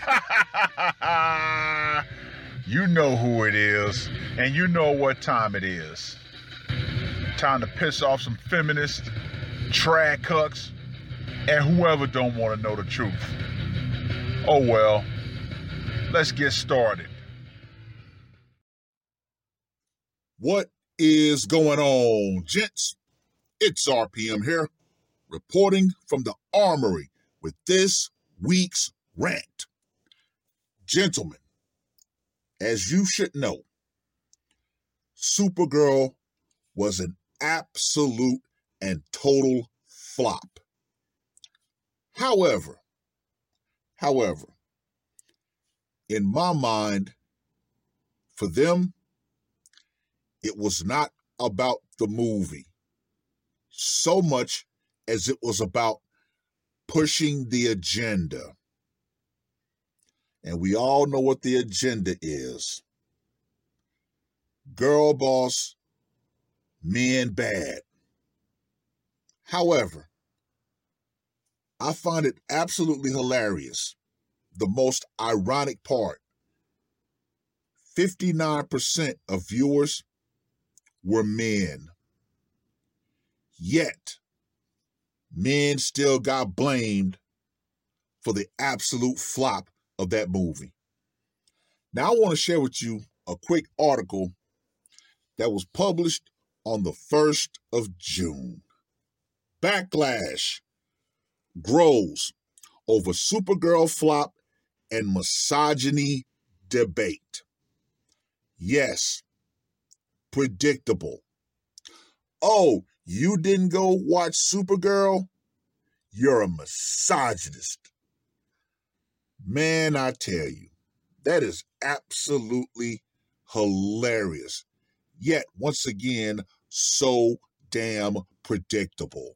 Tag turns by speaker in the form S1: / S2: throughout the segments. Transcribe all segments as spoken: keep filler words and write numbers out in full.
S1: You know who it is, and you know what time it is. Time to piss off some feminists, trad cucks, and whoever don't want to know the truth. Oh well, let's get started.
S2: What is going on, gents? It's R P M here, reporting from the Armory with this week's rant. Gentlemen, as you should know, Supergirl was an absolute and total flop. However, however, in my mind, for them, it was not about the movie so much as it was about pushing the agenda. And we all know what the agenda is. Girl boss, men bad. However, I find it absolutely hilarious. The most ironic part, fifty-nine percent of viewers were men. Yet, men still got blamed for the absolute flop of that movie. Now, I want to share with you a quick article that was published on the first of June. Backlash grows over Supergirl flop and misogyny debate. Yes, predictable. Oh, you didn't go watch Supergirl? You're a misogynist. Man, I tell you, that is absolutely hilarious. Yet, once again, so damn predictable.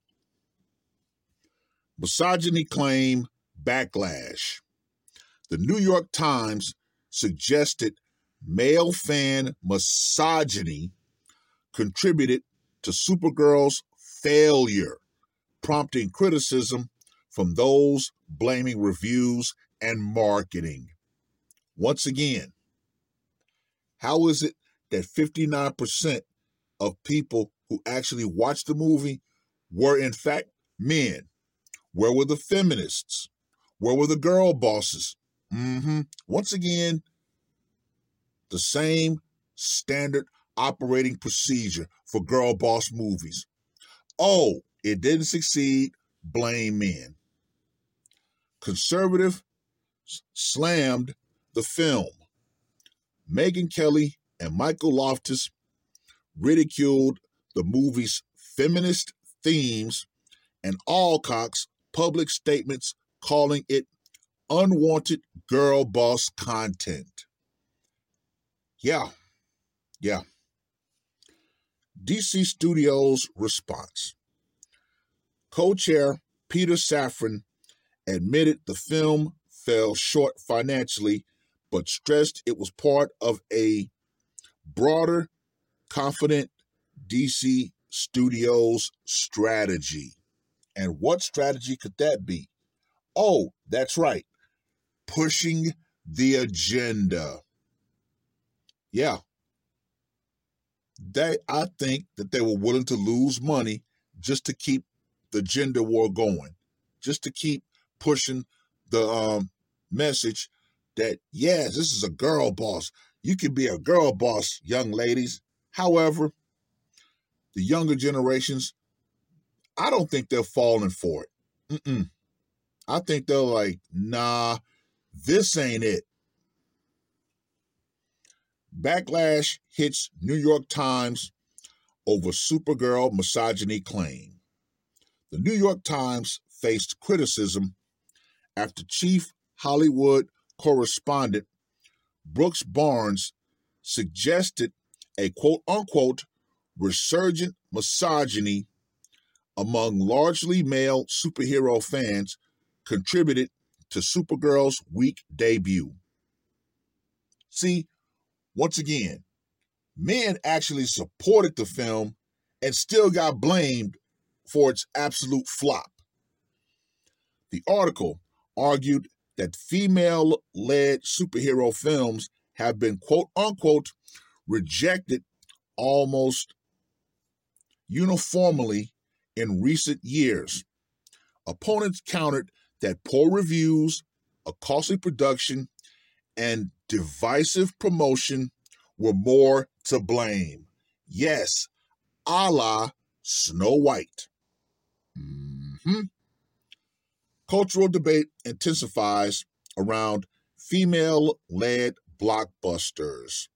S2: Misogyny claim backlash. The New York Times suggested male fan misogyny contributed to Supergirl's failure, prompting criticism from those blaming reviews and marketing. Once again, how is it that fifty-nine percent of people who actually watched the movie were in fact men? Where were the feminists? Where were the girl bosses? Mm-hmm. Once again, the same standard operating procedure for girl boss movies. Oh, it didn't succeed, blame men. Conservative slammed the film. Megyn Kelly and Michael Loftus ridiculed the movie's feminist themes and Alcock's public statements calling it unwanted girl boss content. Yeah, yeah. D C Studios' response. Co-chair Peter Safran admitted the film fell short financially, but stressed it was part of a broader, confident D C Studios strategy. And what strategy could that be? Oh, that's right. Pushing the agenda. Yeah. They, I think that they were willing to lose money just to keep the gender war going, just to keep pushing the um, message that, yes, this is a girl boss. You can be a girl boss, young ladies. However, the younger generations, I don't think they're falling for it. Mm-mm. I think they're like, nah, this ain't it. Backlash hits New York Times over Supergirl misogyny claim. The New York Times faced criticism after chief Hollywood correspondent Brooks Barnes suggested a quote-unquote resurgent misogyny among largely male superhero fans contributed to Supergirl's weak debut. See, once again, men actually supported the film and still got blamed for its absolute flop. The article argued that female-led superhero films have been quote-unquote rejected almost uniformly in recent years. Opponents countered that poor reviews, a costly production, and divisive promotion were more to blame. Yes, a la Snow White. Mm-hmm. Cultural debate intensifies around female-led blockbusters.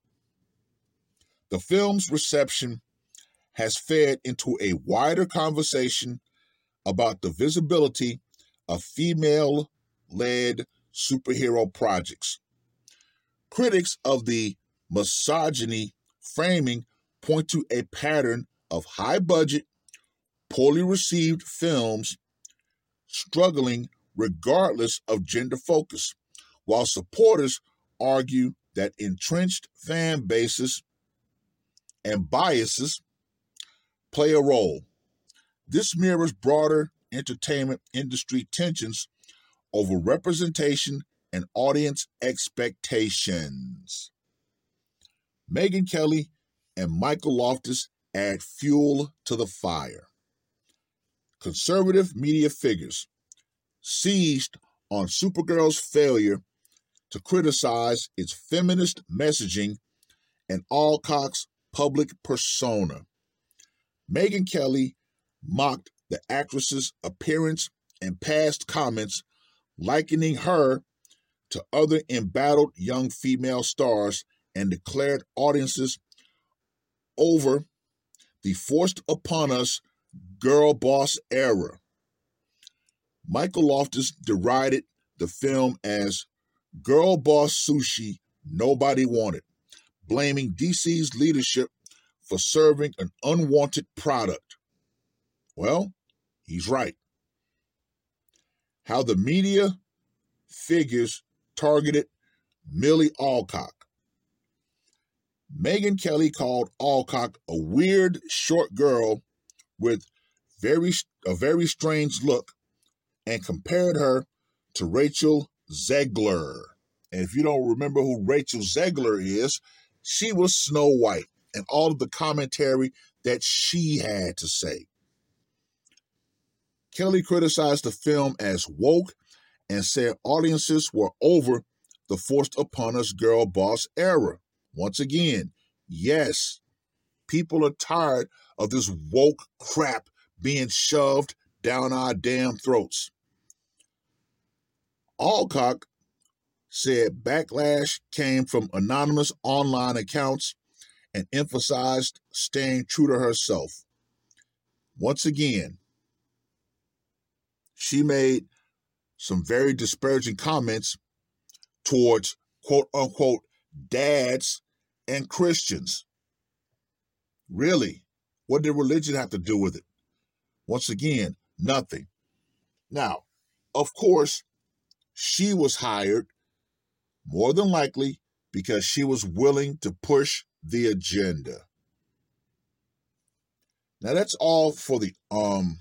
S2: The film's reception has fed into a wider conversation about the visibility of female-led superhero projects. Critics of the misogyny framing point to a pattern of high-budget, poorly received films struggling regardless of gender focus, while supporters argue that entrenched fan bases and biases play a role. This mirrors broader entertainment industry tensions over representation and audience expectations. Megyn Kelly and Michael Loftus add fuel to the fire. Conservative media figures seized on Supergirl's failure to criticize its feminist messaging and Alcock's public persona. Megyn Kelly mocked the actress's appearance and past comments, likening her to other embattled young female stars, and declared audiences over the forced upon us girl boss era. Michael Loftus derided the film as girl boss sushi nobody wanted, blaming D C's leadership for serving an unwanted product. Well, he's right. How the media figures targeted Millie Alcock. Megyn Kelly called Alcock a weird short girl with very a very strange look and compared her to Rachel Zegler. And if you don't remember who Rachel Zegler is, she was Snow White and all of the commentary that she had to say. Kelly criticized the film as woke and said audiences were over the forced upon us girl boss era. Once again, yes, people are tired of this woke crap being shoved down our damn throats. Alcock said backlash came from anonymous online accounts and emphasized staying true to herself. Once again, she made some very disparaging comments towards quote-unquote dads and Christians. Really? What did religion have to do with it? Once again, nothing. Now, of course, she was hired more than likely because she was willing to push the agenda. Now that's all for the um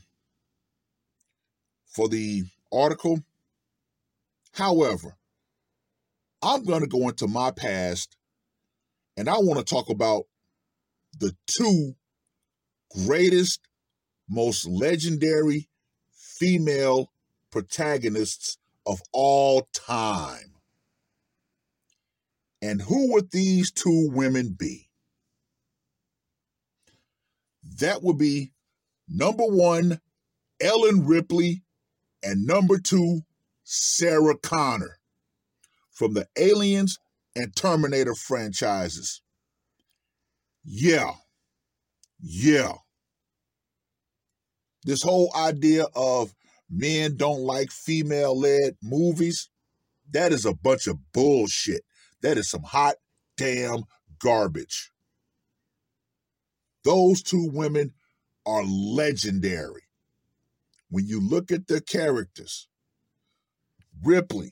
S2: for the article. However, I'm going to go into my past and I want to talk about the two greatest, most legendary female protagonists of all time. And who would these two women be? That would be number one, Ellen Ripley, and number two, Sarah Connor from the Aliens and Terminator franchises. Yeah. Yeah. This whole idea of men don't like female-led movies, that is a bunch of bullshit. That is some hot damn garbage. Those two women are legendary. When you look at their characters, Ripley,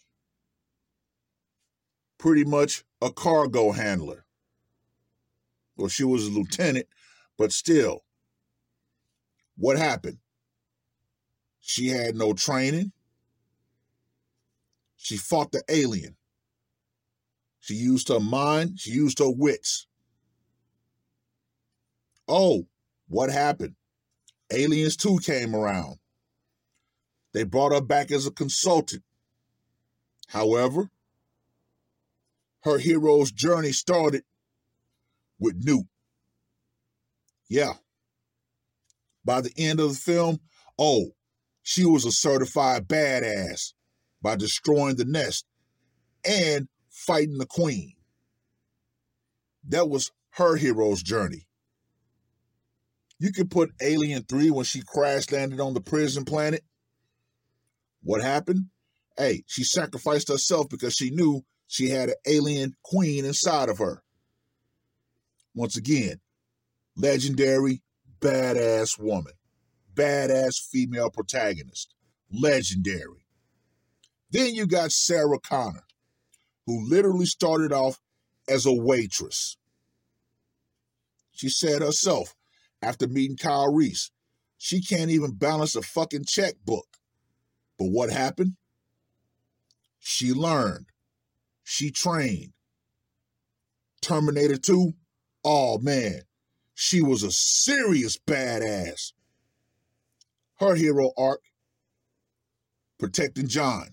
S2: pretty much a cargo handler. Well, she was a lieutenant, but still, what happened? She had no training. She fought the alien. She used her mind. She used her wits. Oh, what happened? Aliens two came around. They brought her back as a consultant. However, her hero's journey started with Newt. Yeah. By the end of the film, oh, she was a certified badass by destroying the nest and fighting the queen. That was her hero's journey. You could put Alien three when she crash landed on the prison planet. What happened? Hey, she sacrificed herself because she knew she had an alien queen inside of her. Once again, legendary, badass woman. Badass female protagonist. Legendary. Then you got Sarah Connor, who literally started off as a waitress. She said herself, after meeting Kyle Reese, she can't even balance a fucking checkbook. But what happened? She learned. She trained. Terminator two, oh man, she was a serious badass. Her hero arc, protecting John.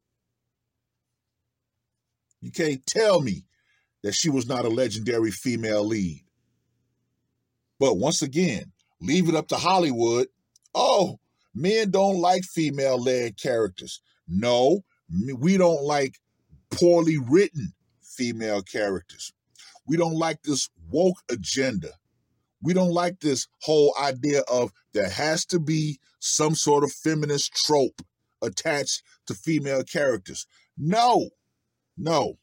S2: You can't tell me that she was not a legendary female lead. But once again, leave it up to Hollywood. Oh, men don't like female-led characters. No, we don't like poorly written female characters. We don't like this woke agenda. We don't like this whole idea of there has to be some sort of feminist trope attached to female characters. No, no,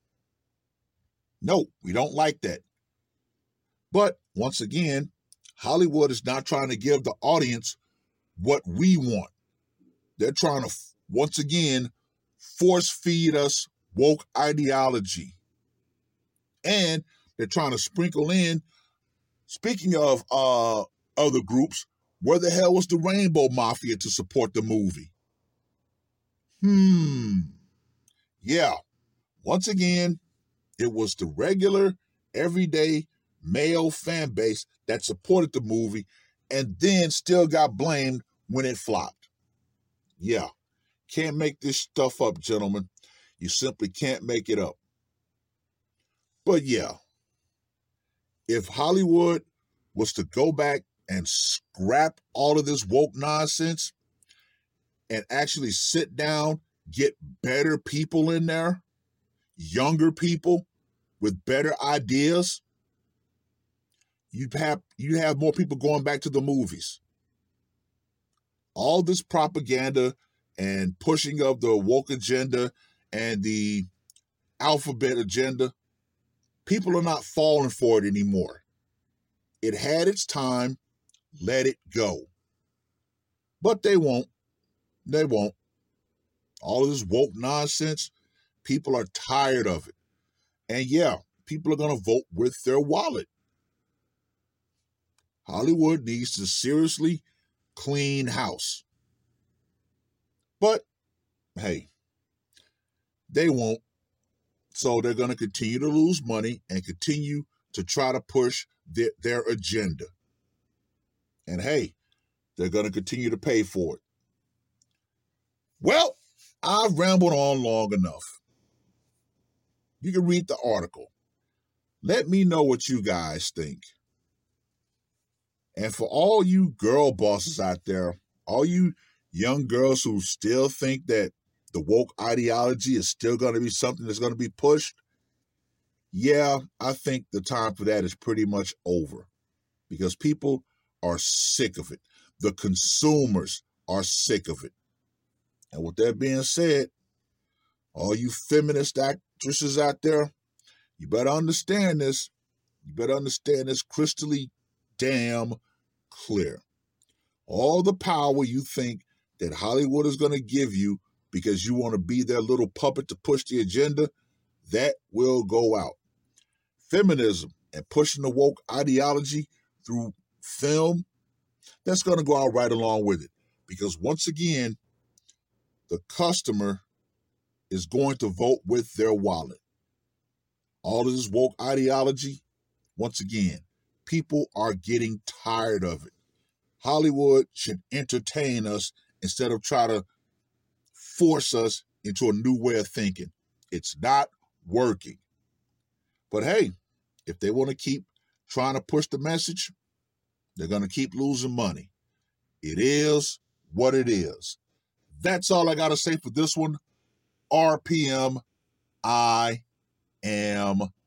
S2: no, we don't like that. But once again, Hollywood is not trying to give the audience what we want. They're trying to, once again, force feed us woke ideology. And they're trying to sprinkle in, speaking of uh, other groups, where the hell was the Rainbow Mafia to support the movie? Hmm. Yeah. Once again, it was the regular, everyday male fan base that supported the movie and then still got blamed when it flopped. Yeah. Can't make this stuff up, gentlemen. You simply can't make it up. But yeah, if Hollywood was to go back and scrap all of this woke nonsense and actually sit down, get better people in there, younger people with better ideas, you'd have, you'd have more people going back to the movies. All this propaganda and pushing of the woke agenda and the alphabet agenda, people are not falling for it anymore. It had its time, let it go. But they won't. They won't. All of this woke nonsense, people are tired of it. And yeah, people are going to vote with their wallet. Hollywood needs to seriously clean house. But, hey, they won't. So they're going to continue to lose money and continue to try to push their, their agenda. And hey, they're going to continue to pay for it. Well, I've rambled on long enough. You can read the article. Let me know what you guys think. And for all you girl bosses out there, all you young girls who still think that the woke ideology is still going to be something that's going to be pushed, yeah, I think the time for that is pretty much over because people are sick of it. The consumers are sick of it. And with that being said, all you feminist actresses out there, you better understand this. You better understand this crystally damn clear. All the power you think that Hollywood is going to give you because you want to be their little puppet to push the agenda, that will go out. Feminism and pushing the woke ideology through film, that's going to go out right along with it. Because once again, the customer is going to vote with their wallet. All of this woke ideology, once again, people are getting tired of it. Hollywood should entertain us instead of try to force us into a new way of thinking. It's not working. But hey, if they want to keep trying to push the message, they're going to keep losing money. It is what it is. That's all I got to say for this one. R P M, I am